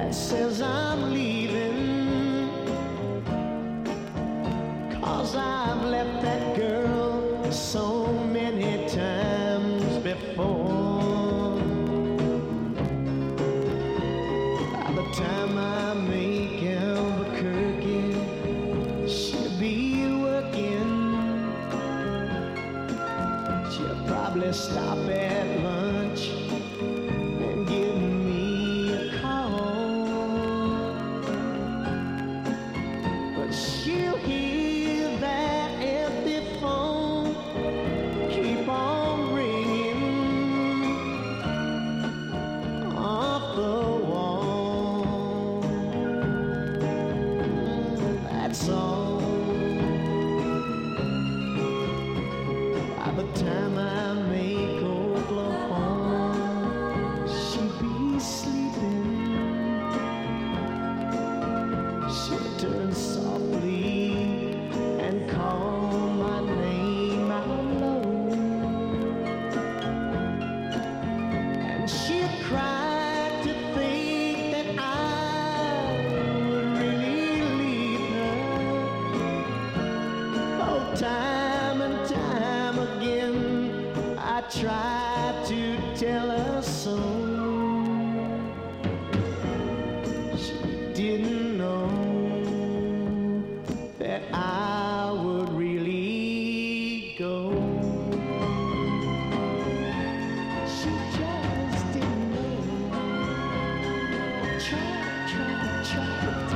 and says I'm leaving, 'cause I've left that girl so many times before. By the time I make Albuquerque, she'll be working. She'll probably stop at lunch and give me a call. But she'll hear that empty phone keep on ringing off the wall. That's all. By the time I make Oklahoma, she'll be sleeping. She'll turn softly and call my name out low, and she'll cry to think that I would really leave her. Oh, time and time again I try to tell her so. She didn't know that I would really go. She just didn't know. Try.